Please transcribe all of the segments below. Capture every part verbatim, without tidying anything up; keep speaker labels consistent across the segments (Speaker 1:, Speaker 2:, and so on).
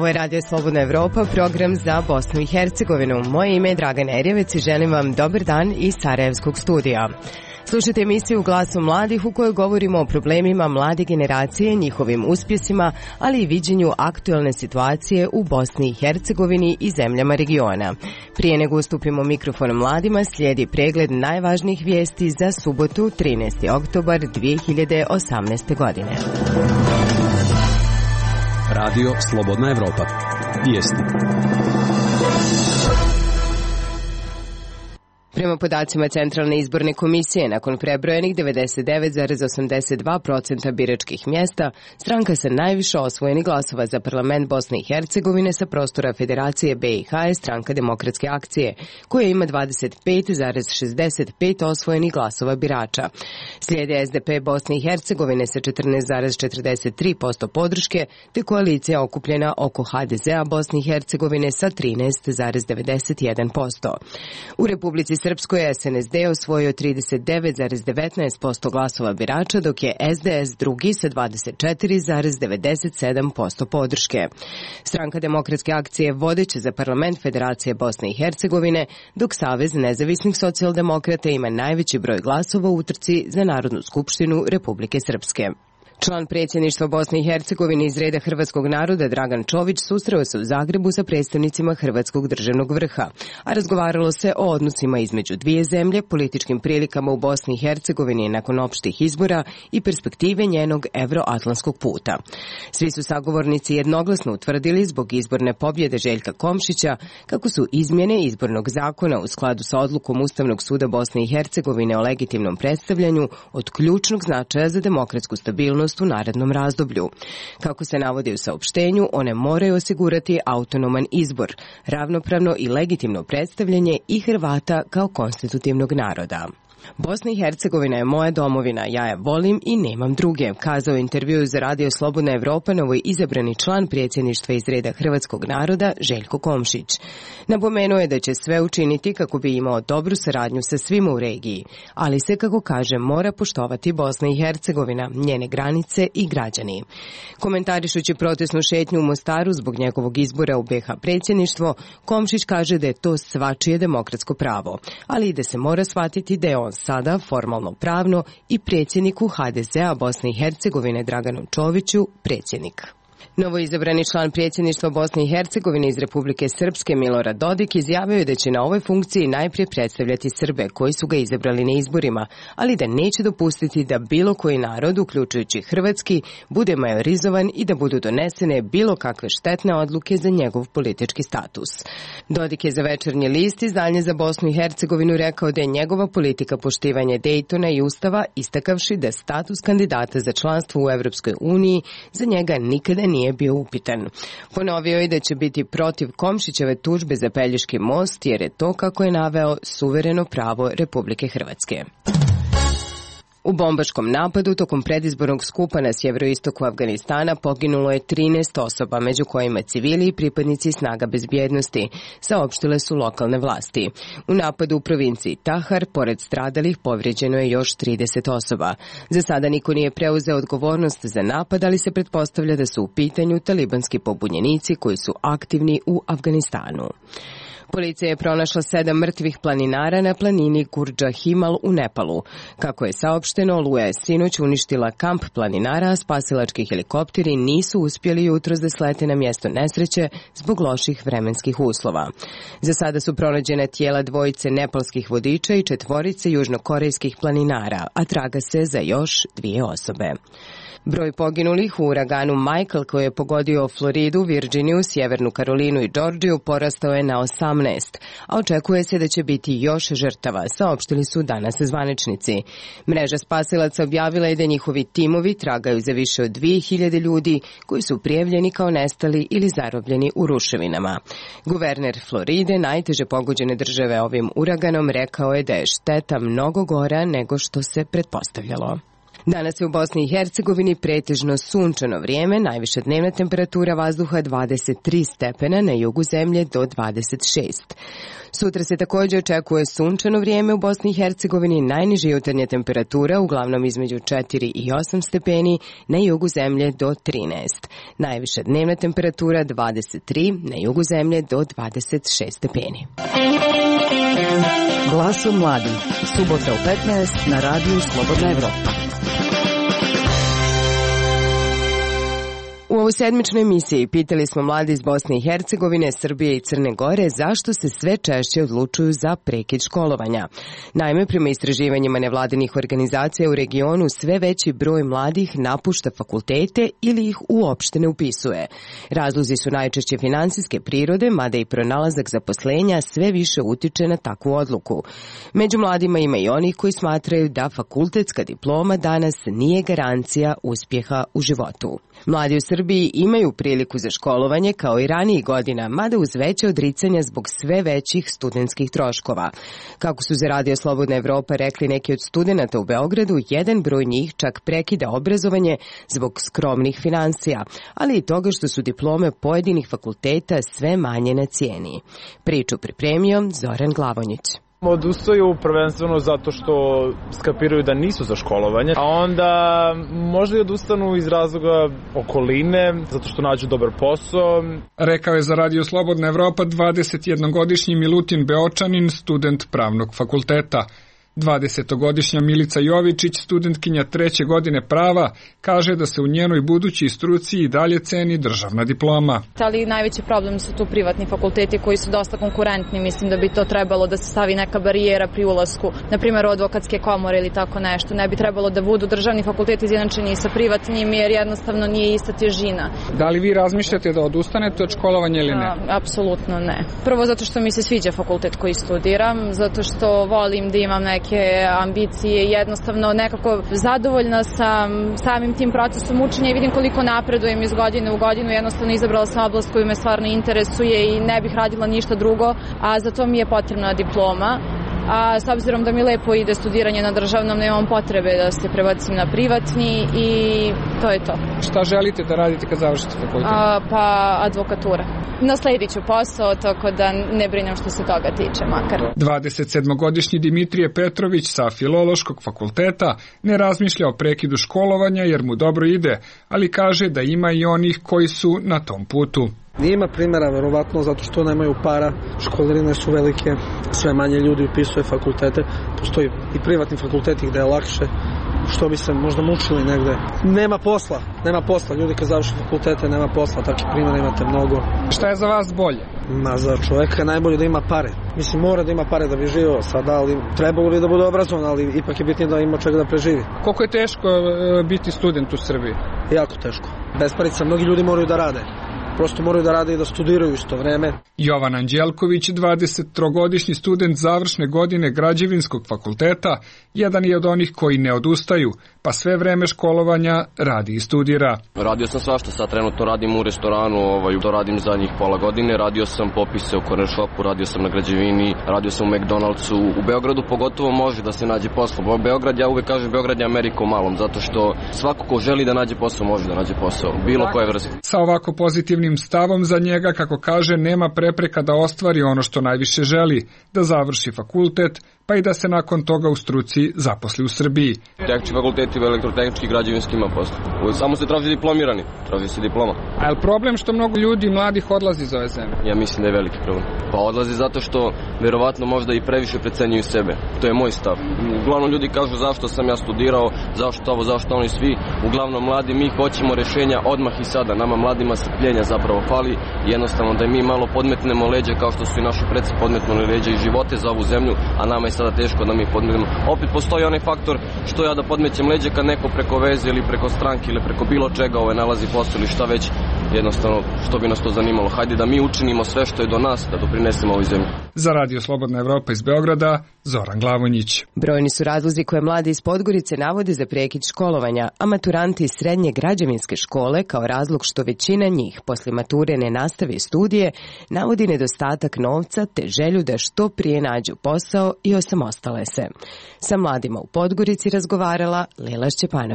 Speaker 1: Ovo je Radio Slobodna Evropa, program za Bosnu i Hercegovinu. Moje ime je Dragan Erjevec i želim vam dobar dan iz Sarajevskog studija. Slušajte emisiju Glasom mladih u kojoj govorimo o problemima mlade generacije, njihovim uspjesima, ali i viđenju aktualne situacije u Bosni i Hercegovini i zemljama regiona. Prije nego ustupimo mikrofon mladima, slijedi pregled najvažnijih vijesti za subotu, trinaesti oktobar dvije hiljade osamnaeste. godine.
Speaker 2: Radio Slobodna Evropa. Vijesti.
Speaker 1: Prema podacima Centralne izborne komisije, nakon prebrojenih devedeset devet zarez osamdeset dva posto biračkih mjesta, stranka sa najviše osvojenih glasova za parlament Bosne i Hercegovine sa prostora Federacije B i H je Stranka demokratske akcije, koja ima dvadeset pet zarez šezdeset pet osvojenih glasova birača. Slijede S D P Bosne i Hercegovine sa četrnaest zarez četrdeset tri posto podrške, te koalicija okupljena oko H D Z-a Bosne i Hercegovine sa trinaest zarez devedeset jedan posto. U Republici Srpskoj je S N S D osvojio trideset devet zarez devetnaest posto glasova birača, dok je S D S drugi sa dvadeset četiri zarez devedeset sedam posto podrške. Stranka demokratske akcije vodeća za parlament Federacije Bosne i Hercegovine, dok Savez nezavisnih socijaldemokrata ima najveći broj glasova u utrci za Narodnu skupštinu Republike Srpske. Član predsjedništva Bosne i Hercegovine iz reda hrvatskog naroda Dragan Čović susreo se u Zagrebu sa predstavnicima Hrvatskog državnog vrha, a razgovaralo se o odnosima između dvije zemlje, političkim prilikama u Bosni i Hercegovini nakon opštih izbora i perspektive njenog evroatlantskog puta. Svi su sagovornici jednoglasno utvrdili zbog izborne pobjede Željka Komšića kako su izmjene izbornog zakona u skladu sa odlukom Ustavnog suda Bosne i Hercegovine o legitimnom predstavljanju od ključnog značaja za demokratsku stabilnost u narednom razdoblju. Kako se navodi u saopštenju, one moraju osigurati autonoman izbor, ravnopravno i legitimno predstavljanje i Hrvata kao konstitutivnog naroda. Bosna i Hercegovina je moja domovina, ja je volim i nemam druge, kazao intervju za Radio Slobodna Evropa novoj izabrani član predsjedništva iz reda hrvatskog naroda Željko Komšić. Napomenuo je da će sve učiniti kako bi imao dobru saradnju sa svima u regiji, ali se, kako kaže, mora poštovati Bosna i Hercegovina, njene granice i građani. Komentarišući protestnu šetnju u Mostaru zbog njegovog izbora u B H predsjedništvo, Komšić kaže da je to svačije demokratsko pravo, ali i da se mora shvatiti da je on sada formalno pravno i predsjedniku H D Z-a Bosne i Hercegovine Draganu Čoviću predsjednik. Novoizabrani član predsjedništva Bosne i Hercegovine iz Republike Srpske Milorad Dodik izjavio je da će na ovoj funkciji najprije predstavljati Srbe koji su ga izabrali na izborima, ali da neće dopustiti da bilo koji narod, uključujući hrvatski, bude majorizovan i da budu donesene bilo kakve štetne odluke za njegov politički status. Dodik je za Večernji list izdanje za Bosnu i Hercegovinu rekao da je njegova politika poštivanja Dejtona i Ustava, istakavši da status kandidata za članstvo u Evropskoj uniji za njega nikada nije bio upitan. Ponovio je da će biti protiv Komšićeve tužbe za Pelješki most, jer je to, kako je naveo, suvereno pravo Republike Hrvatske. U bombaškom napadu tokom predizbornog skupa na sjeveroistoku Afganistana poginulo je trinaest osoba, među kojima civili i pripadnici snaga bezbjednosti, saopštile su lokalne vlasti. U napadu u provinciji Tahar, pored stradalih, povrijeđeno je još trideset osoba. Za sada niko nije preuzeo odgovornost za napad, ali se pretpostavlja da su u pitanju talibanski pobunjenici koji su aktivni u Afganistanu. Policija je pronašla sedam mrtvih planinara na planini Gurdža Himal u Nepalu. Kako je saopšteno, oluja je sinoć uništila kamp planinara, a spasilački helikopteri nisu uspjeli jutros da slete na mjesto nesreće zbog loših vremenskih uslova. Za sada su pronađena tijela dvojice nepalskih vodiča i četvorice južnokorejskih planinara, a traga se za još dvije osobe. Broj poginulih u uraganu Michael koji je pogodio Floridu, Virginiju, Sjevernu Karolinu i Džordžiju porastao je na osamnaest, a očekuje se da će biti još žrtava, saopštili su danas zvaničnici. Mreža spasilaca objavila je da njihovi timovi tragaju za više od dvije hiljade ljudi koji su prijavljeni kao nestali ili zarobljeni u ruševinama. Guverner Floride, najteže pogođene države ovim uraganom, rekao je da je šteta mnogo gora nego što se pretpostavljalo. Danas je u Bosni i Hercegovini pretežno sunčano vrijeme, najviša dnevna temperatura vazduha dvadeset tri stepena, na jugu zemlje do dvadeset šest. Sutra se također očekuje sunčano vrijeme u Bosni i Hercegovini, najniža jutarnja temperatura uglavnom između četiri i osam stepeni, na jugu zemlje do trinaest. Najviša dnevna temperatura dvadeset tri, na jugu zemlje do dvadeset šest stepeni.
Speaker 3: Glasom mladih, subota u petnaest na radiju Slobodna Evropa.
Speaker 1: U ovoj sedmičnoj emisiji pitali smo mlade iz Bosne i Hercegovine, Srbije i Crne Gore zašto se sve češće odlučuju za prekid školovanja. Naime, prema istraživanjima nevladinih organizacija u regionu, sve veći broj mladih napušta fakultete ili ih uopšte ne upisuje. Razlozi su najčešće finansijske prirode, mada i pronalazak zaposlenja sve više utiče na takvu odluku. Među mladima ima i onih koji smatraju da fakultetska diploma danas nije garancija uspjeha u životu. Mladi u Srbiji imaju priliku za školovanje kao i ranijih godina, mada uz veće odricanja zbog sve većih studentskih troškova. Kako su za Radio Slobodna Evropa rekli neki od studenata u Beogradu, jedan broj njih čak prekida obrazovanje zbog skromnih finansija, ali i toga što su diplome pojedinih fakulteta sve manje na cijeni. Priču pripremio Zoran Glavonjić.
Speaker 4: Odustaju prvenstveno zato što skapiraju da nisu za školovanje, a onda možda i odustanu iz razloga okoline, zato što nađu dobar posao.
Speaker 5: Rekao je za Radio Slobodna Evropa dvadesetjednogodišnji Milutin Beočanin, student pravnog fakulteta. dvadesetogodišnja Milica Jovičić, studentkinja treće godine prava, kaže da se u njenoj budućoj struci i dalje ceni državna diploma.
Speaker 6: Ali najveći problem su tu privatni fakulteti koji su dosta konkurentni. Mislim da bi to trebalo da se stavi neka barijera pri ulasku, na primjer advokatske komore ili tako nešto. Ne bi trebalo da budu državni fakulteti izjednačeni sa privatnim, jer jednostavno nije ista težina.
Speaker 5: Da li vi razmišljate da odustanete od školovanja ili ne?
Speaker 6: A, apsolutno ne. Prvo zato što mi se sviđa fakultet koji studiram, zato što volim da imam neke ambicije, jednostavno nekako zadovoljna sam samim tim procesom učenja i vidim koliko napredujem iz godine u godinu. Jednostavno izabrala sam oblast koju me stvarno interesuje i ne bih radila ništa drugo, a za to mi je potrebna diploma. A s obzirom da mi lepo ide studiranje na državnom, nemam potrebe da se prebacim na privatni i to je to.
Speaker 5: Šta želite da radite kad završite fakultet?
Speaker 6: A, pa advokatura. Nasledit ću posao, tako da ne brinem što se toga tiče makar.
Speaker 5: dvadesetsedmogodišnji Dimitrije Petrović sa Filološkog fakulteta ne razmišlja o prekidu školovanja jer mu dobro ide, ali kaže da ima i onih koji su na tom putu.
Speaker 7: Ima primjera, verovatno, zato što nemaju para, školarine su velike, sve manje ljudi upisuje fakultete, postoji i privatni fakulteti gde je lakše, što bi se možda mučili negde. Nema posla, nema posla, ljudi kad završi fakultete nema posla, takvih primjera imate mnogo.
Speaker 5: Šta je za vas bolje?
Speaker 7: Ma za čoveka je najbolje da ima pare. Mislim, mora da ima pare da bi živio sada, ali trebalo bi da bude obrazovan, ali ipak je bitnije da ima čega da preživi.
Speaker 5: Koliko je teško biti student u Srbiji?
Speaker 7: Jako teško. Bez parica, mnogi ljudi moraju da rade. Prosto moraju da rade i da studiraju isto vreme.
Speaker 5: Jovan Anđelković, dvadesettrogodišnji student završne godine Građevinskog fakulteta, jedan je od onih koji ne odustaju, pa sve vreme školovanja radi i studira.
Speaker 8: Radio sam svašta, sad trenutno radim u restoranu, ovaj, to radim zadnjih pola godine, radio sam popise u corner shopu, radio sam na građevini, radio sam u McDonald'su, u Beogradu pogotovo može da se nađe posao. Beograd, ja uvek kažem, Beograd je Amerika u malom, zato što svako ko želi da nađe posao može da nađe posao, bilo koje vrste.
Speaker 5: Sa ovako pozitivnim stavom za njega, kako kaže, nema prepreka da ostvari ono što najviše želi, da završi fakultet, pa i da se nakon toga u struci zaposli u Srbiji.
Speaker 8: Tehnički fakulteti, elektrotehnički, građevinski ima posao. Samo se traži diplomirani, traži se diploma.
Speaker 5: A je li problem što mnogo ljudi mladih odlazi iz ove zemlje?
Speaker 8: Ja mislim da je veliki problem. Pa odlazi zato što verovatno možda i previše precenjuju sebe. To je moj stav. Uglavnom ljudi kažu zašto sam ja studirao, zašto ovo, zašto oni svi. Uglavnom mladi, mi hoćemo rešenja odmah i sada. Nama mladima strpljenja zapravo fali. Jednostavno da mi malo podmetnemo leđa kao što su i naši preci podmetnuli leđa i živote za ovu zemlju, a nama je sada teško da mi podmetnemo. Opet postoji onaj faktor što ja da podmećem leđa kad neko preko veze ili preko stranke ili preko bilo čega ovaj nalazi posao ili šta već, jednostavno što bi nas to zanimalo. Hajde da mi učinimo sve što je do nas da doprinesemo ovoj zemlji.
Speaker 5: Za Radio Slobodna Evropa iz Beograda, Zoran Glavonjić.
Speaker 1: Brojni su razlozi koje mladi iz Podgorice navode za prekid školovanja, a maturanti iz srednje građevinske škole kao razlog što većina njih posle mature ne nastavi studije, navodi nedostatak novca te želju da što prije nađu posao i osamostale se. Sa mladima u Podgorici razgovarala Lela Šćepanović.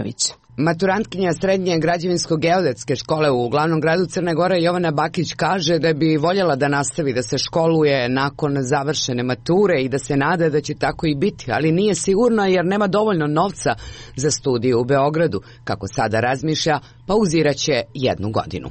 Speaker 9: Maturantkinja srednje građevinsko-geodetske škole u glavnom gradu Crne Gore Jovana Bakić kaže da bi voljela da nastavi da se školuje nakon završene mature i da se nada da će tako i biti, ali nije sigurna jer nema dovoljno novca za studiju u Beogradu. Kako sada razmišlja, pauziraće jednu godinu.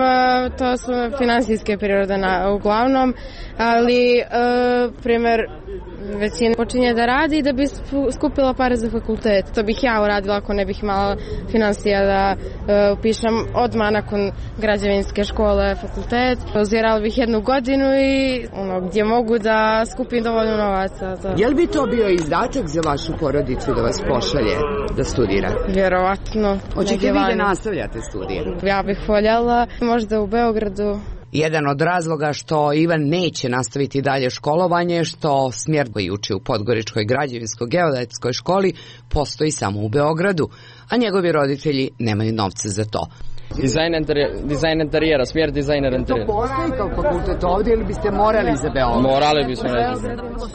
Speaker 10: To su finansijske prirode na, uglavnom, ali e, primjer većina počinje da radi da bi skupila pare za fakultet. To bih ja uradila ako ne bih imala finansija da e, upišem odmah nakon građevinske škole fakultet. Pauzirala bih jednu godinu i ono, gdje mogu da skupim dovoljno novaca. To.
Speaker 9: Je li bi to bio izdatak za vašu porodicu da vas pošalje da studira?
Speaker 10: Vjerovatno.
Speaker 9: Hoćete vi da nastavljate studije?
Speaker 10: Ja bih voljela možda u Beogradu.
Speaker 9: Jedan od razloga što Ivan neće nastaviti dalje školovanje, što smjer koji uči u Podgoričkoj građevinsko-geodetskoj školi postoji samo u Beogradu, a njegovi roditelji nemaju novca za to.
Speaker 11: Dizajn interijera, dizajn interijera, smjer dizajner interijera.
Speaker 9: To postoji kao fakultet ovdje ili biste morali za Beograd?
Speaker 11: Morali bismo, ne znam.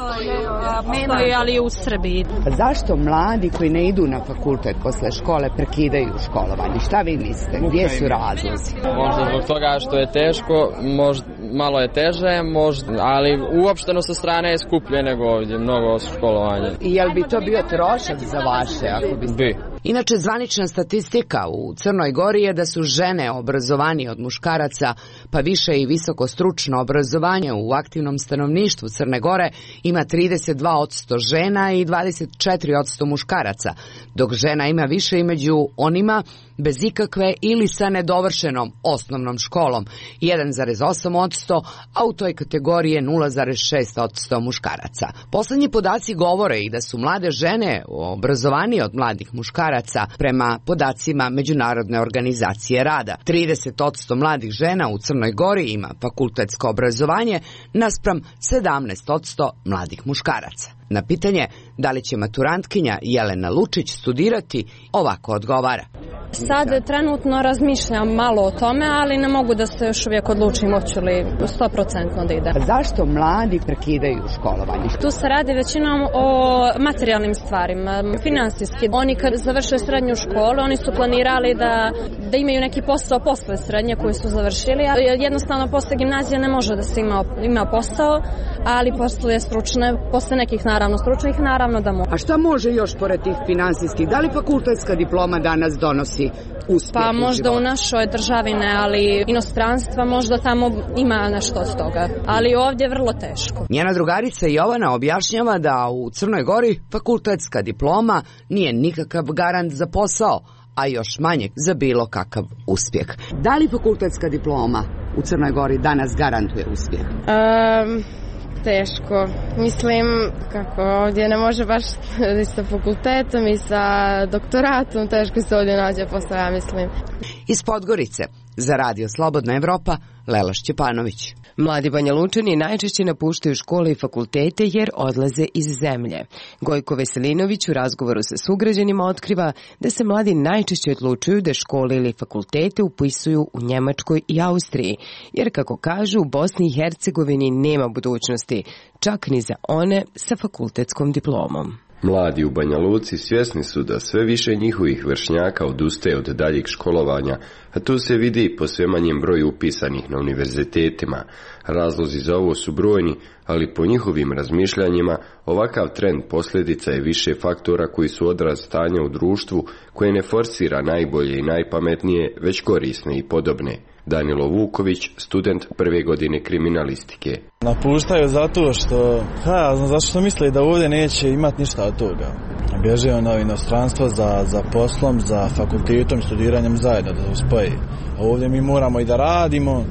Speaker 6: Postoji, ali u Srbiji.
Speaker 9: Zašto mladi koji ne idu na fakultet posle škole prekidaju školovanje? Šta vi mislite? Gdje su razlozi?
Speaker 11: Možda zbog toga što je teško, možda malo je teže, možda, ali uopšteno sa strane je skuplje nego ovdje, mnogo školovanja.
Speaker 9: I jel bi to bio trošak za vaše? Ako biste...
Speaker 11: Bi.
Speaker 9: Inače, zvanična statistika u Crnoj Gori je da su žene obrazovanije od muškaraca, pa više i visoko stručno obrazovanje u aktivnom stanovništvu Crne Gore ima trideset dva posto žena i dvadeset četiri posto muškaraca, dok žena ima više i među onima bez ikakve ili sa nedovršenom osnovnom školom, jedan zarez osam posto, a u toj kategoriji je nula zarez šest posto muškaraca. Poslednji podaci govore i da su mlade žene obrazovanije od mladih muškaraca prema podacima Međunarodne organizacije rada. trideset posto mladih žena u Crnoj Gori ima fakultetsko obrazovanje naspram sedamnaest posto mladih muškaraca. Na pitanje da li će maturantkinja Jelena Lučić studirati, ovako odgovara.
Speaker 10: Sad trenutno razmišljam malo o tome, ali ne mogu da se još uvijek odlučim hoću li sto posto da ide.
Speaker 9: Zašto mladi prekidaju školovanje?
Speaker 10: Tu se radi većinom o materijalnim stvarima, finansijski. Oni kad završe srednju školu, oni su planirali da, da imaju neki posao posle srednje koji su završili. Jednostavno posle gimnazije ne može da se ima, ima posao, ali posle stručne, posle nekih naravno stručnih, naravno da može.
Speaker 9: A šta može još pored tih finansijskih? Da li fakultetska diploma danas donosi uspjeh?
Speaker 10: Pa možda u našoj državi ne, ali inostranstva možda tamo ima nešto od toga. Ali ovdje je vrlo teško.
Speaker 9: Njena drugarica Jovana objašnjava da u Crnoj Gori fakultetska diploma nije nikakav garant za posao, a još manje za bilo kakav uspjeh. Da li fakultetska diploma u Crnoj Gori danas garantuje uspjeh?
Speaker 10: Um... Teško. Mislim, kako ovdje ne može baš i sa fakultetom i sa doktoratom, teško se ovdje nađe posao, ja mislim.
Speaker 9: Iz Podgorice, za Radio Slobodna Evropa, Lela Šćepanović.
Speaker 1: Mladi Banja Lučani najčešće napuštaju škole i fakultete jer odlaze iz zemlje. Gojko Veselinović u razgovoru sa sugrađanima otkriva da se mladi najčešće odlučuju da škole ili fakultete upisuju u Njemačkoj i Austriji, jer kako kažu u Bosni i Hercegovini nema budućnosti, čak ni za one sa fakultetskom diplomom.
Speaker 12: Mladi u Banja Luci svjesni su da sve više njihovih vršnjaka odustaje od daljeg školovanja, a to se vidi po sve manjem broju upisanih na univerzitetima. Razlozi za ovo su brojni, ali po njihovim razmišljanjima ovakav trend posljedica je više faktora koji su odraz stanja u društvu koje ne forsira najbolje i najpametnije, već korisne i podobne. Danilo Vuković, student prve godine kriminalistike.
Speaker 13: Napuštaju zato što, ha, znam zašto misle da ovdje neće imati ništa od toga. Bježe na inostranstvo za, za poslom, za fakultetom, studiranjem zajedno da uspoji. Ovdje mi moramo i da radimo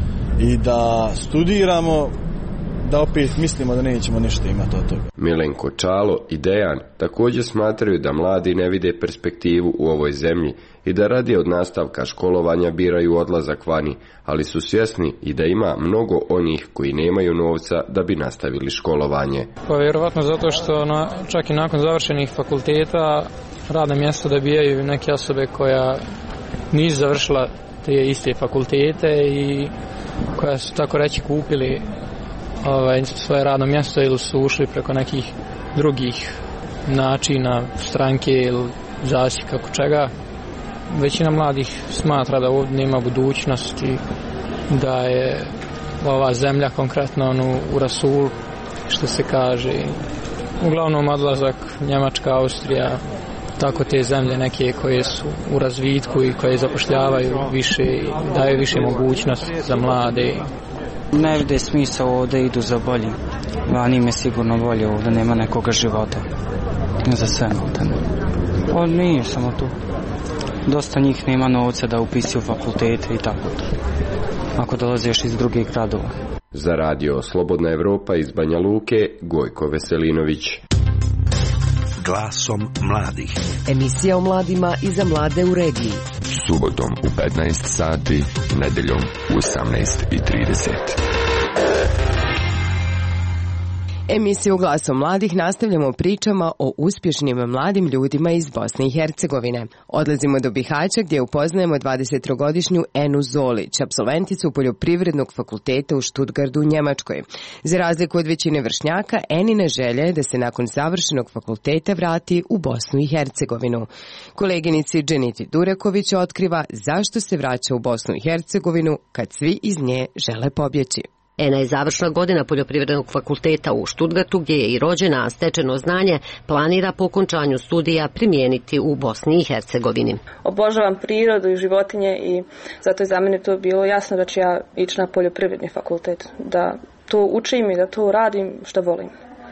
Speaker 13: i da studiramo, da opet mislimo da nećemo ništa imati od toga.
Speaker 12: Milenko Čalo i Dejan također smatraju da mladi ne vide perspektivu u ovoj zemlji i da radije od nastavka školovanja biraju odlazak vani, ali su svjesni i da ima mnogo onih koji nemaju novca da bi nastavili školovanje.
Speaker 14: Pa vjerovatno zato što na, čak i nakon završenih fakulteta radna mjesta dobijaju neke osobe koja nisu završila te iste fakultete i koja su tako reći kupili ovaj, svoje radno mjesto ili su ušli preko nekih drugih načina stranke ili zasjek kako čega većina mladih smatra da ovdje nema budućnosti, da je ova zemlja konkretno ono, u rasulu, što se kaže. Uglavnom odlazak Njemačka, Austrija, tako te zemlje neke koje su u razvitku i koje zapošljavaju više i daju više mogućnosti za mlade.
Speaker 15: Ne vide smisao ovdje, idu za boljim. Vani im je sigurno bolje, ovdje nema nekoga života. Za sve ovdje. On nije samo tu. Dosta njih nema novca da upisuju fakultete i tako to. Ako dolaze još iz drugih gradova.
Speaker 12: Za radio Slobodna Evropa iz Banja Luke, Gojko Veselinović.
Speaker 16: Glasom mladih.
Speaker 3: Emisija o mladima i za mlade u regiji.
Speaker 17: Subotom u petnaest sati, nedeljom u osamnaest i trideset.
Speaker 1: Emisiju Glasom mladih nastavljamo pričama o uspješnim mladim ljudima iz Bosne i Hercegovine. Odlazimo do Bihaća gdje upoznajemo dvadesettrogodišnju Enu Zolić, apsolventicu Poljoprivrednog fakulteta u Stuttgartu u Njemačkoj. Za razliku od većine vršnjaka, Enine želja je da se nakon završenog fakulteta vrati u Bosnu i Hercegovinu. Koleginici Dženiti Duraković otkriva zašto se vraća u Bosnu i Hercegovinu kad svi iz nje žele pobjeći.
Speaker 18: Ena je završna godina Poljoprivrednog fakulteta u Stuttgartu gdje je i rođena, a stečeno znanje planira po okončanju studija primijeniti u Bosni i Hercegovini.
Speaker 19: Obožavam prirodu i životinje i zato je za mene to bilo jasno da ću ja ići na poljoprivredni fakultet, da to učim i da to radim što volim.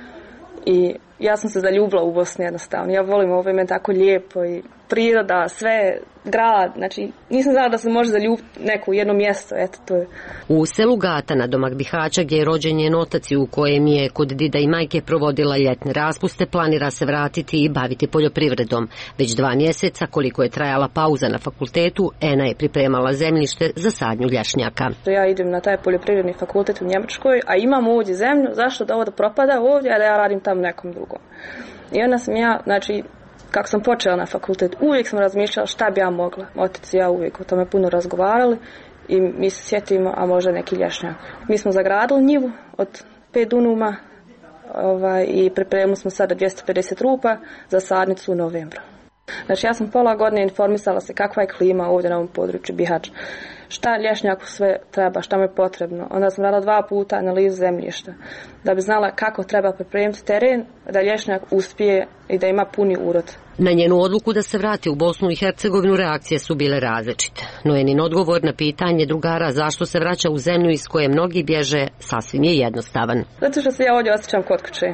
Speaker 19: I ja sam se zaljubila u Bosni jednostavno. Ja volim ovo, ime tako lijepo i priroda, sve, grad, znači nisam znala da se može zaljubiti neko u jedno mjesto, eto to je.
Speaker 18: U selu Gata na domak Bihaća gdje je rođen njen otac i u kojem je kod dida i majke provodila ljetne raspuste, planira se vratiti i baviti poljoprivredom. Već dva mjeseca koliko je trajala pauza na fakultetu, Ena je pripremala zemljište za sadnju lješnjaka.
Speaker 19: Ja idem na taj poljoprivredni fakultet u Njemačkoj, a imam ovdje zemlju, zašto da ovo da propada ovdje, a da ja radim tamo nekom drugom. I onda sam ja, znači, kako sam počela na fakultet, uvijek sam razmišljala šta bi ja mogla. Otac i ja uvijek o tome puno razgovarali i mi se sjetimo, a možda neki lješnjak. Mi smo zagradili njivu od pet dunuma ovaj, i pripremili smo sada dvjesto pedeset rupa za sadnicu u novembru. Znači ja sam pola godine informisala se kakva je klima ovdje na ovom području Bihać. Šta lješnjaku sve treba, šta mu je potrebno. Onda sam radila dva puta analizu zemljišta da bi znala kako treba pripremiti teren da lješnjak uspije i da ima puni urod.
Speaker 18: Na njenu odluku da se vrati u Bosnu i Hercegovinu reakcije su bile različite. No Enin odgovor na pitanje drugara zašto se vraća u zemlju iz koje mnogi bježe sasvim je jednostavan.
Speaker 19: Zato što se ja ovdje osjećam kod kuće.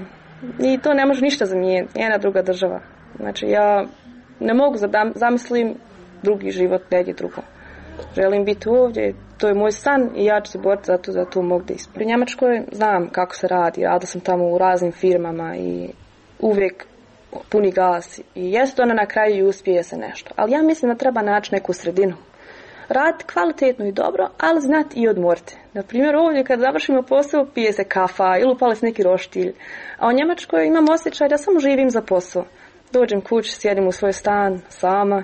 Speaker 19: I to ne može ništa zamijeniti, jedna druga država. Znači ja ne mogu zamislim drugi život negdje drugo. Želim biti ovdje, to je moj san i ja ću se boriti za to, za to mogu da ispunim. U Njemačkoj znam kako se radi, radila sam tamo u raznim firmama i uvijek puni gas i jest ona na kraju i uspije se nešto. Ali ja mislim da treba naći neku sredinu. Raditi kvalitetno i dobro, ali znati i odmoriti. Na primjer ovdje kad završimo posao pije se kafa ili upali se neki roštilj. A u Njemačkoj imam osjećaj da samo živim za posao. Dođem kući, sjedim u svoj stan sama.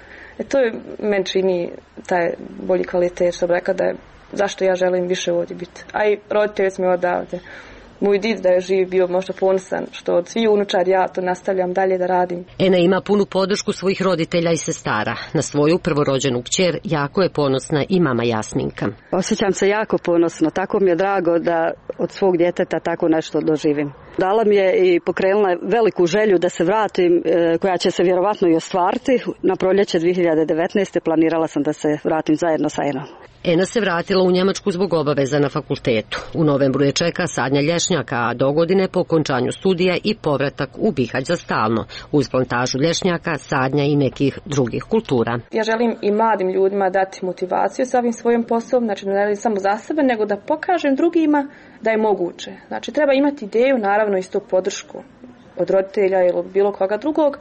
Speaker 19: E to je meni čini taj bolji kvalitet, što bi rekao da je zašto ja želim više ovdje biti. A i roditelji smo odavde. Moj did da je živ bio možda ponosan što od svih unučar ja to nastavljam dalje da radim.
Speaker 18: Ena ima punu podršku svojih roditelja i sestara. Na svoju prvorođenu kćer jako je ponosna i mama Jasminka.
Speaker 20: Osjećam se jako ponosno. Tako mi je drago da od svog djeteta tako nešto doživim. Dala mi je i pokrenula veliku želju da se vratim, koja će se vjerovatno i ostvariti. Na proljeće dvije hiljade devetnaeste. planirala sam da se vratim zajedno sa Enom.
Speaker 18: Ena se vratila u Njemačku zbog obaveza na fakultetu. U novembru je čeka sadnja lješnjaka, a do godine po okončanju studija i povratak u Bihać za stalno, uz plantažu lješnjaka, sadnja i nekih drugih kultura.
Speaker 19: Ja želim i mladim ljudima dati motivaciju sa ovim svojim poslom, znači ne radim samo za sebe, nego da pokažem drugima da je moguće. Znači treba imati ideju, naravno isto podršku od roditelja ili od bilo koga drugog,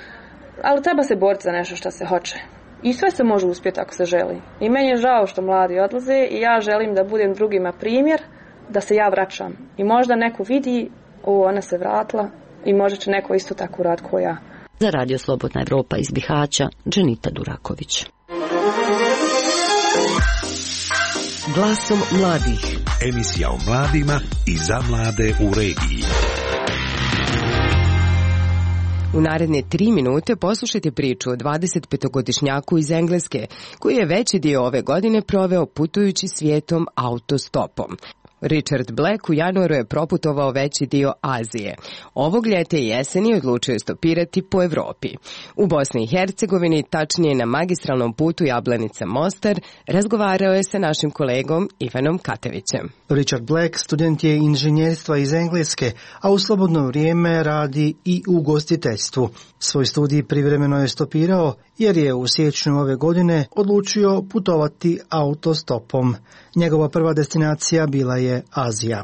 Speaker 19: ali treba se boriti za nešto što se hoće. I sve se može uspjeti ako se želi. I meni je žao što mladi odlaze i ja želim da budem drugima primjer, da se ja vraćam. I možda neko vidi, o, ona se vratila i možda će neko isto tako rad ko ja.
Speaker 18: Za Radio Slobodna Evropa iz Bihaća, Dženita Duraković.
Speaker 3: Glasom mladih.
Speaker 16: Emisija o mladima i za mlade u regiji.
Speaker 1: U naredne tri minute poslušajte priču o dvadesetpetogodišnjaku iz Engleske, koji je veći dio ove godine proveo putujući svijetom autostopom. Richard Black u januaru je proputovao veći dio Azije. Ovog ljeta i jeseni odlučio je stopirati po Evropi. U Bosni i Hercegovini, tačnije na magistralnom putu Jablanica-Mostar, razgovarao je sa našim kolegom Ivanom Katevićem.
Speaker 16: Richard Black student je inženjerstva iz Engleske, a u slobodno vrijeme radi i u ugostiteljstvu. Svoj studij privremeno je stopirao jer je u siječnju ove godine odlučio putovati autostopom. Njegova prva destinacija bila je Azija.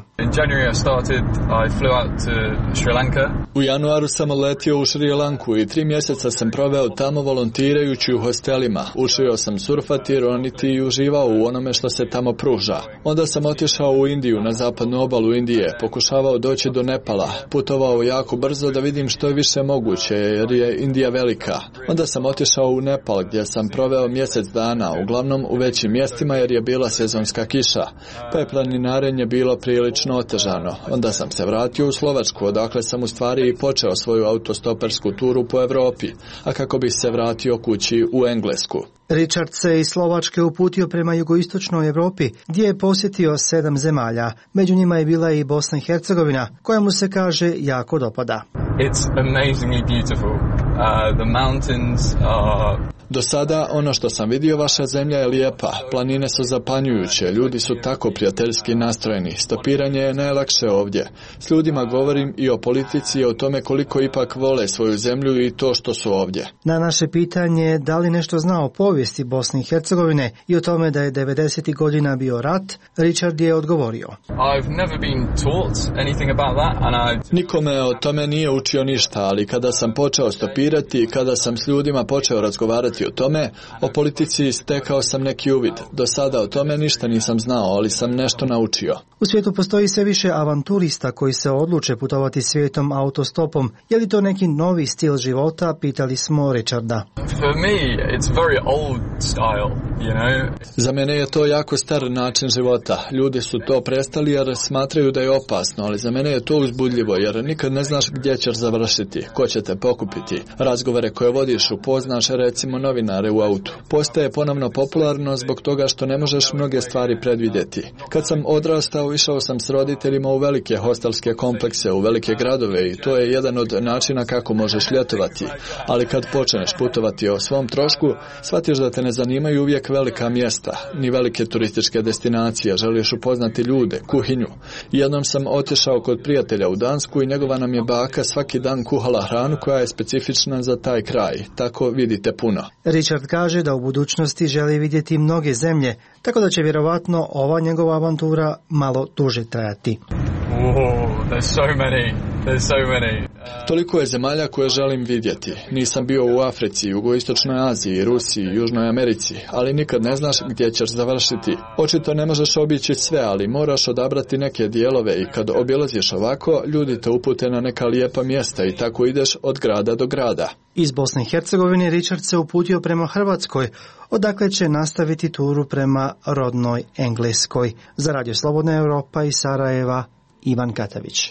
Speaker 21: U januaru sam letio u Šri Lanku i tri mjeseca sam proveo tamo volontirajući u hostelima. Učio sam surfati, roniti i uživao u onome što se tamo pruža. Onda sam otišao u Indiju, na zapadnu obalu Indije, pokušavao doći do Nepala, putovao jako brzo da vidim što je više moguće jer je Indija velika. Onda sam otišao u Nepal gdje sam proveo mjesec dana, uglavnom u većim mjestima jer je bila sezonska kiša, pa je planinarenje bilo prilično otežano. Onda sam se vratio u Slovačku, odakle sam u stvari i počeo svoju autostopersku turu po Evropi, a kako bih se vratio kući u Englesku.
Speaker 16: Richard se iz Slovačke uputio prema jugoistočnoj Europi, gdje je posjetio sedam zemalja. Među njima je bila i Bosna i Hercegovina, koja mu se kaže jako dopada.
Speaker 21: It's amazingly beautiful. Uh, the mountains are... Do sada ono što sam vidio, vaša zemlja je lijepa, planine su zapanjujuće, ljudi su tako prijateljski nastrojeni, stopiranje je najlakše ovdje. S ljudima govorim i o politici i o tome koliko ipak vole svoju zemlju i to što su ovdje.
Speaker 16: Na naše pitanje da li nešto zna o povijesti Bosne i Hercegovine i o tome da je devedesetih godina bio rat, Richard je odgovorio.
Speaker 21: I've never been taught anything about that and I... Nikome o tome nije učio ništa, ali kada sam počeo stopirati i kada sam s ljudima počeo razgovarati o tome, o politici stekao sam neki uvid. Do sada o tome ništa nisam znao, ali sam nešto naučio.
Speaker 16: U svijetu postoji sve više avanturista koji se odluče putovati svijetom autostopom. Je li to neki novi stil života, pitali smo Richarda.
Speaker 21: For me, it's very old style, you know. Za mene je to jako star način života. Ljudi su to prestali jer smatraju da je opasno, ali za mene je to uzbudljivo jer nikad ne znaš gdje ćeš završiti, ko će te pokupiti. Razgovore koje vodiš upoznaš recimo novinare u autu. Postaje ponovno popularno zbog toga što ne možeš mnoge stvari predvidjeti. Kad sam odrastao, išao sam s roditeljima u velike hostelske komplekse, u velike gradove i to je jedan od načina kako možeš ljetovati. Ali kad počneš putovati o svom trošku, shvatiš da te ne zanimaju uvijek velika mjesta, ni velike turističke destinacije, želiš upoznati ljude, kuhinju. Jednom sam otišao kod prijatelja u Dansku i njegova nam je baka svaki dan kuhala hranu koja je specifična za taj kraj. Tako vidite puno.
Speaker 16: Richard kaže da u budućnosti želi vidjeti mnoge zemlje, tako da će vjerovatno ova njegova avantura malo duže trajati.
Speaker 21: Oh, there's so many. There's so many. Toliko je zemalja koje želim vidjeti. Nisam bio u Africi, jugoistočnoj Aziji, Rusiji, Južnoj Americi, ali nikad ne znaš gdje ćeš završiti. Očito ne možeš obići sve, ali moraš odabrati neke dijelove i kad obilaziš ovako, ljudi te upute na neka lijepa mjesta i tako ideš od grada do grada.
Speaker 16: Iz Bosne i Hercegovine Richard se uputio prema Hrvatskoj, odakle će nastaviti turu prema rodnoj Engleskoj. Za Radio Slobodna Europa iz Sarajeva, Ivan Katavić.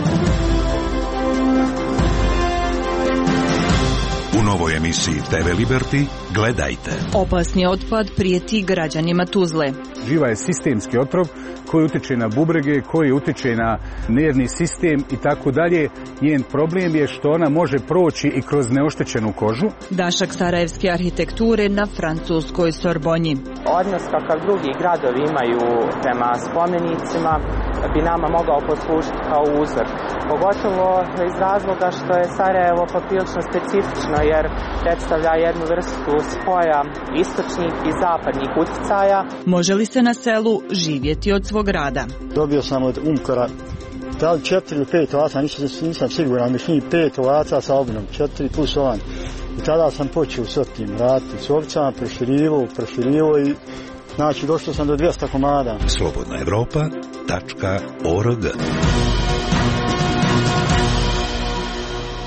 Speaker 22: U novoj emisiji te ve Liberty gledajte.
Speaker 3: Opasni otpad prijeti građanima Tuzle.
Speaker 23: Živa je sistemski otrov koji utječe na bubrege, koji utječe na nervni sistem i tako dalje. Njen problem je što ona može proći i kroz neoštećenu kožu.
Speaker 3: Dašak sarajevske arhitekture na francuskoj Sorbonji.
Speaker 24: Odnos kakav drugi gradovi imaju prema spomenicima bi nama mogao poslužiti kao uzor. Pogotovo iz razloga što je Sarajevo poprilično specifično jer predstavlja jednu vrstu spoja istočnih i zapadnih utjecaja.
Speaker 3: Može li se na selu živjeti od svog rada?
Speaker 25: Dobio sam od Umkora da li četiri ili pet ovaca, nisam, nisam siguran, mislim pet ovaca sa obinom, četiri plus ovan. I tada sam počeo s tim raditi s ovcama, proširivo, proširivo i znači došao sam do dvjesto komada.
Speaker 22: slobodna evropa tačka org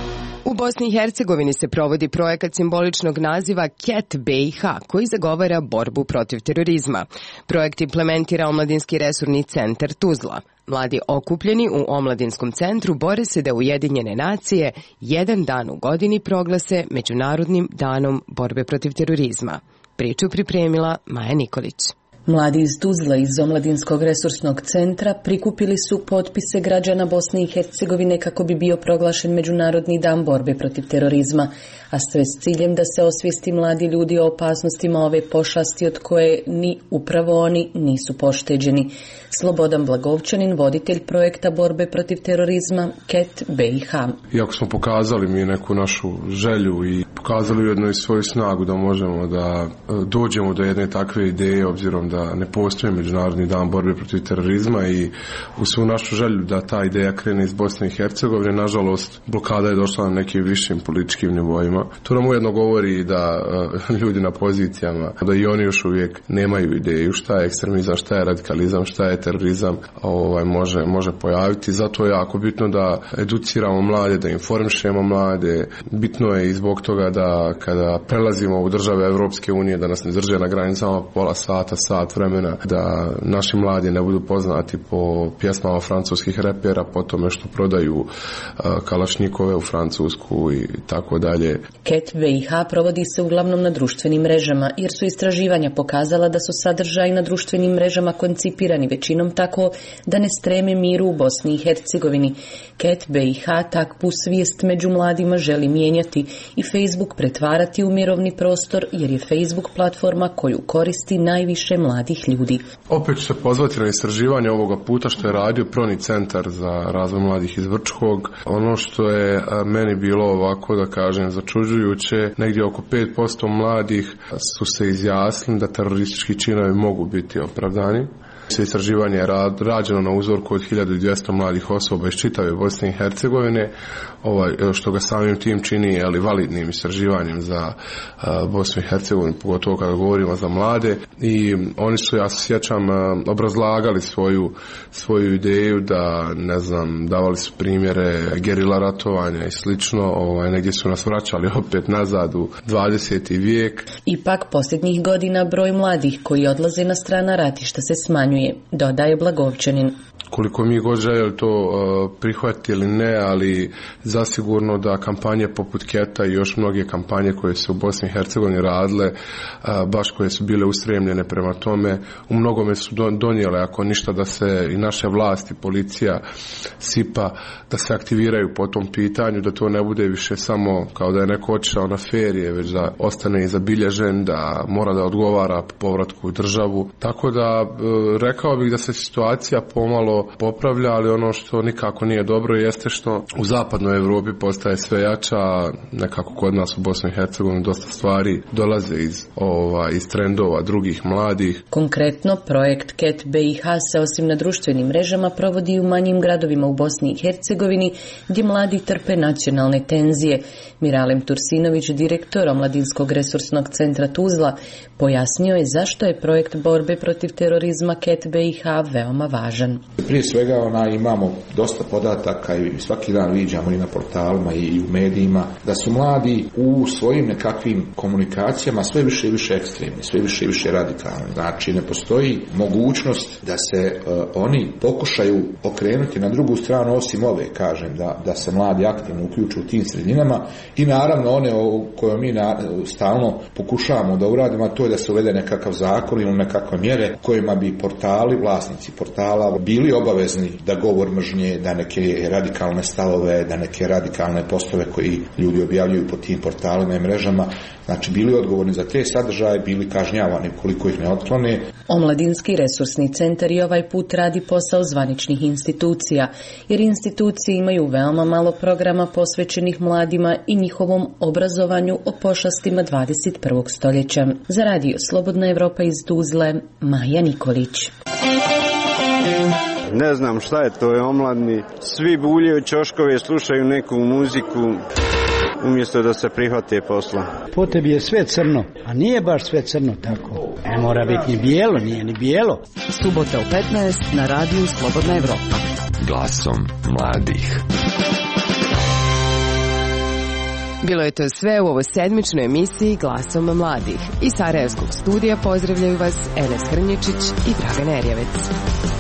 Speaker 1: U Bosni i Hercegovini se provodi projekat simboličnog naziva C E T B I H, koji zagovara borbu protiv terorizma. Projekt implementira Omladinski resurni centar Tuzla. Mladi okupljeni u Omladinskom centru bore se da Ujedinjene nacije jedan dan u godini proglase Međunarodnim danom borbe protiv terorizma. Priču pripremila Maja Nikolić.
Speaker 2: Mladi iz Tuzla iz Omladinskog resursnog centra prikupili su potpise građana Bosne i Hercegovine kako bi bio proglašen Međunarodni dan borbe protiv terorizma, a sve s ciljem da se osvijesti mladi ljudi o opasnostima ove pošasti od koje ni upravo oni nisu pošteđeni. Slobodan Blagovčanin, voditelj projekta borbe protiv terorizma C E T B I H.
Speaker 4: Iako smo pokazali mi neku našu želju i pokazali ujedno i svoju snagu da možemo da dođemo do jedne takve ideje, obzirom da ne postoji Međunarodni dan borbe protiv terorizma, i u svu našu želju da ta ideja krene iz Bosne i Hercegovine, nažalost blokada je došla na nekim višim političkim nivoima. To nam ujedno govori da uh, ljudi na pozicijama, da i oni još uvijek nemaju ideju šta je ekstremizam, šta je radikalizam, šta je terorizam, ovaj, može, može pojaviti. Zato je jako bitno da educiramo mlade, da informišemo mlade. Bitno je i zbog toga da kada prelazimo u države Evropske unije, da nas ne drže na granicama pola sata, sat vremena, da naši mladi ne budu poznati po pjesmama francuskih repera, po tome što prodaju uh, kalašnjikove u Francusku i tako dalje.
Speaker 2: C E T B I H provodi se uglavnom na društvenim mrežama, jer su istraživanja pokazala da su sadržaji na društvenim mrežama koncipirani većinom tako da ne streme miru u Bosni i Hercegovini. C E T B I H takvu svijest među mladima želi mijenjati i Facebook pretvarati u mirovni prostor, jer je Facebook platforma koju koristi najviše mladih ljudi.
Speaker 4: Opet ću se pozvati na istraživanje ovoga puta što je radio Proni centar za razvoj mladih iz Vrčkog. Ono što je meni bilo ovako, da kažem, začuđujuće, negdje oko pet posto mladih su se izjasnili da teroristički činovi mogu biti opravdani. Sve istraživanje je rađeno na uzorku od hiljadu dvjesto mladih osoba iz čitave Bosne i Hercegovine, ovaj, što ga samim tim čini ali validnim istraživanjem za uh, Bosnu i Hercegovinu, pogotovo kada govorimo za mlade. I oni su, ja se sjećam, uh, obrazlagali svoju, svoju ideju da, ne znam, davali su primjere gerila ratovanja i slično, ovaj, negdje su nas vraćali opet nazad u dvadeseti vijek.
Speaker 2: Ipak posljednjih godina broj mladih koji odlaze na strana ratišta se smanjuje, dodaje Blagovčanin.
Speaker 4: Koliko mi god željeli to uh, prihvatiti ili ne, ali zasigurno da kampanje poput Keta i još mnoge kampanje koje su u Bosni i Hercegovini radile, uh, baš koje su bile ustremljene prema tome, u mnogome su donijele, ako ništa, da se i naše vlasti, policija, SIPA, da se aktiviraju po tom pitanju, da to ne bude više samo kao da je neko otišao na ferije, već da ostane i zabilježen, da mora da odgovara po povratku u državu. Tako da uh, rekao bih da se situacija pomalo popravlja, ali ono što nikako nije dobro jeste što u zapadnoj Europi postaje sve jača, nekako kod nas u Bosni i Hercegovini dosta stvari dolaze iz, ova, iz trendova drugih mladih.
Speaker 2: Konkretno, projekt C E T B I H se osim na društvenim mrežama provodi i u manjim gradovima u Bosni i Hercegovini, gdje mladi trpe nacionalne tenzije. Miralem Tursinović, direktor Omladinskog resursnog centra Tuzla, pojasnio je zašto je projekt borbe protiv terorizma C E T B I H veoma važan.
Speaker 5: Prije svega ona, imamo dosta podataka i svaki dan viđamo i na portalima i u medijima da su mladi u svojim nekakvim komunikacijama sve više i više ekstremni, sve više i više radikalni. Znači ne postoji mogućnost da se uh, oni pokušaju okrenuti na drugu stranu osim ove, kažem, da, da se mladi aktivno uključuju u tim sredinama i naravno one o koje mi na, stalno pokušavamo da uradimo, a to je da se uvede nekakav zakon ili nekakve mjere kojima bi portali, vlasnici portala bili obavezni da govor mržnje, da neke radikalne stavove, da neke radikalne postove koji ljudi objavljuju po tim portalima i mrežama, znači bili odgovorni za te sadržaje, bili kažnjavani koliko ih ne otklone.
Speaker 2: Omladinski resursni centar i ovaj put radi posao zvaničnih institucija, jer institucije imaju veoma malo programa posvećenih mladima i njihovom obrazovanju o pošastima dvadeset prvog stoljeća. Za radio Slobodna Evropa iz Tuzle, Maja Nikolić.
Speaker 7: Ne znam šta je to, je omladni. Svi buljaju ćoškove, slušaju neku muziku umjesto da se prihvate posla.
Speaker 8: Po tebi je sve crno, a nije baš sve crno tako. Ne mora biti ni bijelo, nije ni bijelo.
Speaker 3: Subota u petnaest na radiju Slobodna Evropa.
Speaker 17: Glasom mladih.
Speaker 1: Bilo je to sve u ovoj sedmičnoj emisiji Glasom mladih. Iz Sarajevskog studija pozdravljaju vas Enes Hrnječić i Dragan Erjevec.